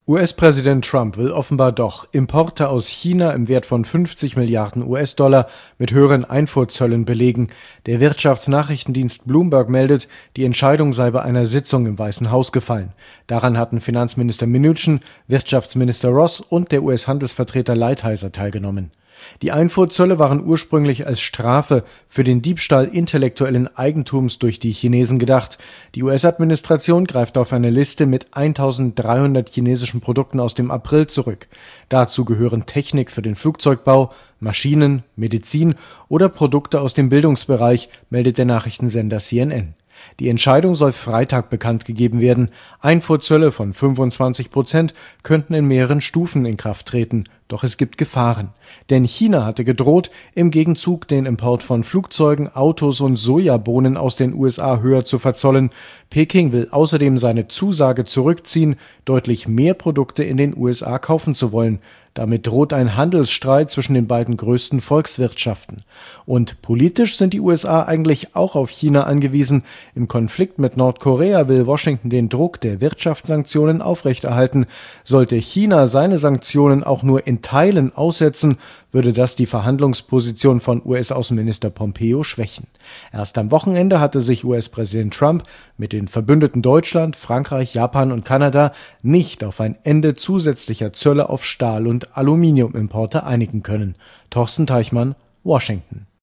US-Präsident Trump will offenbar doch Importe aus China im Wert von 50 Milliarden US-Dollar mit höheren Einfuhrzöllen belegen. Der Wirtschaftsnachrichtendienst Bloomberg meldet, die Entscheidung sei bei einer Sitzung im Weißen Haus gefallen. Daran hatten Finanzminister Mnuchin, Wirtschaftsminister Ross und der US-Handelsvertreter Lighthizer teilgenommen. Die Einfuhrzölle waren ursprünglich als Strafe für den Diebstahl intellektuellen Eigentums durch die Chinesen gedacht. Die US-Administration greift auf eine Liste mit 1300 chinesischen Produkten aus dem April zurück. Dazu gehören Technik für den Flugzeugbau, Maschinen, Medizin oder Produkte aus dem Bildungsbereich, meldet der Nachrichtensender CNN. Die Entscheidung soll Freitag bekannt gegeben werden. Einfuhrzölle von 25% könnten in mehreren Stufen in Kraft treten. Doch es gibt Gefahren. Denn China hatte gedroht, im Gegenzug den Import von Flugzeugen, Autos und Sojabohnen aus den USA höher zu verzollen. Peking will außerdem seine Zusage zurückziehen, deutlich mehr Produkte in den USA kaufen zu wollen. Damit droht ein Handelsstreit zwischen den beiden größten Volkswirtschaften. Und politisch sind die USA eigentlich auch auf China angewiesen. Im Konflikt mit Nordkorea will Washington den Druck der Wirtschaftssanktionen aufrechterhalten. Sollte China seine Sanktionen auch nur in Teilen aussetzen, würde das die Verhandlungsposition von US-Außenminister Pompeo schwächen. Erst am Wochenende hatte sich US-Präsident Trump mit den Verbündeten Deutschland, Frankreich, Japan und Kanada nicht auf ein Ende zusätzlicher Zölle auf Stahl- und Aluminiumimporte einigen können. Torsten Teichmann, Washington.